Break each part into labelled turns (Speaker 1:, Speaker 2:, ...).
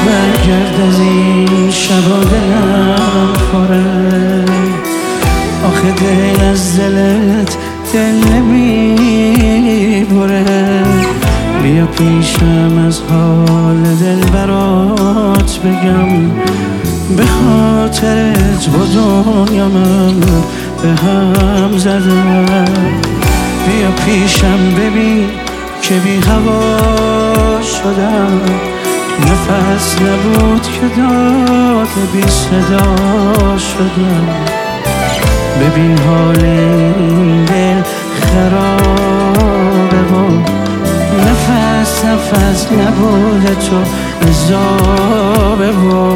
Speaker 1: برگرد از این شبا دلم خوره، آخه دل از دلت دل نمیبره. بیا پیشم از حال دل برات بگم، به خاطرت با دنیا من به هم زدم. بیا پیشم ببین که بی هوا شدم، نفس نبود که داد بی صدا شدم. ببین حال این دل خرابه و نفس نبود تو عذابه و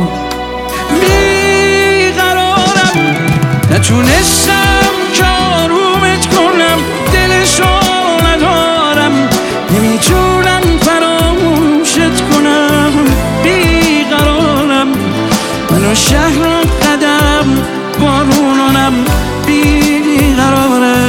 Speaker 1: بیقرارم، نتونستم که آرومت کنم، دلشو ندارم، نمیتونم فراموشت کنم. بیقرارم، منو شهر قدم بارونانم، بیقرارم.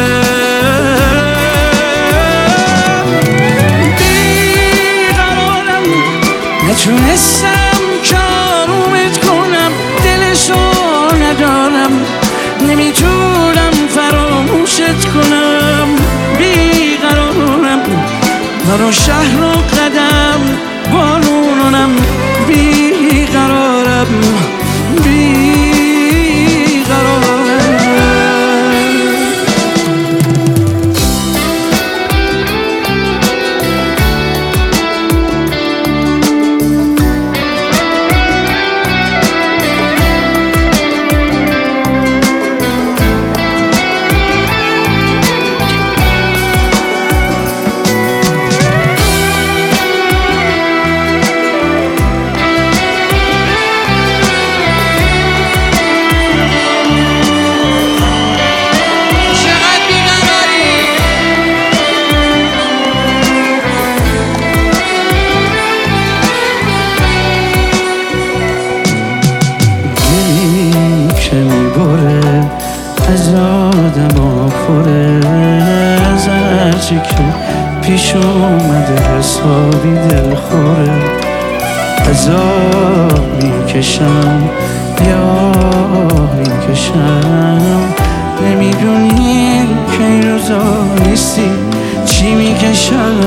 Speaker 1: نتونستم که آرومت کنم، دلشو ندارم، نمیتونم فراموشت کنم. بیقرارم، منو شهر و قدم بارونانم، بیقرارم، بیقرارم. از آدم پره، از هرچی که پیش اومده حسابی دل خوره. از آب میکشم یا میکشم، نمیدونی که این روزا نیستی چی میکشم.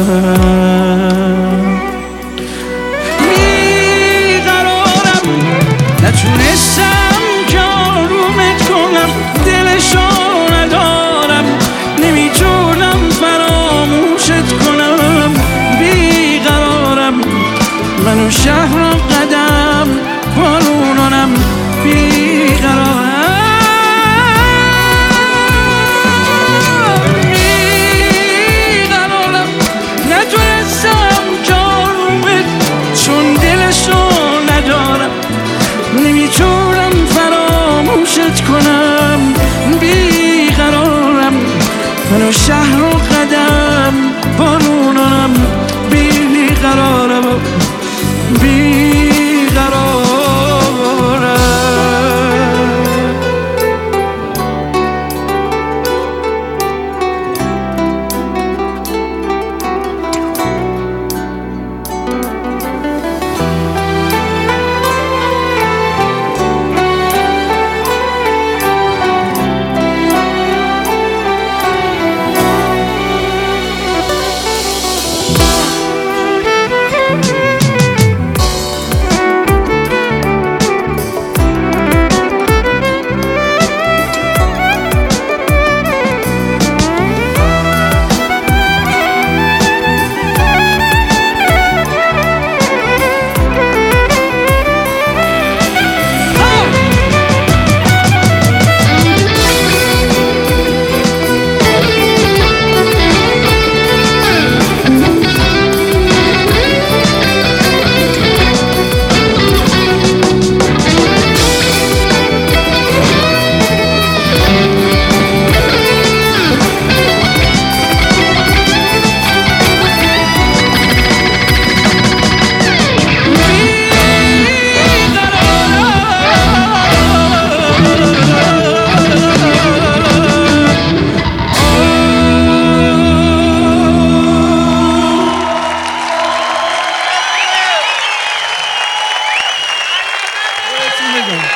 Speaker 1: بیقرارم، نتونستم که آرومت کنم، دلشو ندارم، نمیتونم فراموشت کنم. بیقرارم، منو شهر و قدم بارونانم، بیقرارم. بیقرارم، نتونستم که آرومت، چون دلشو ندارم، نمیتونم فراموشت کنم. بیقرارم، منو شهر و قدم بارونانم، بیقرارم، بیقرارم.
Speaker 2: بگم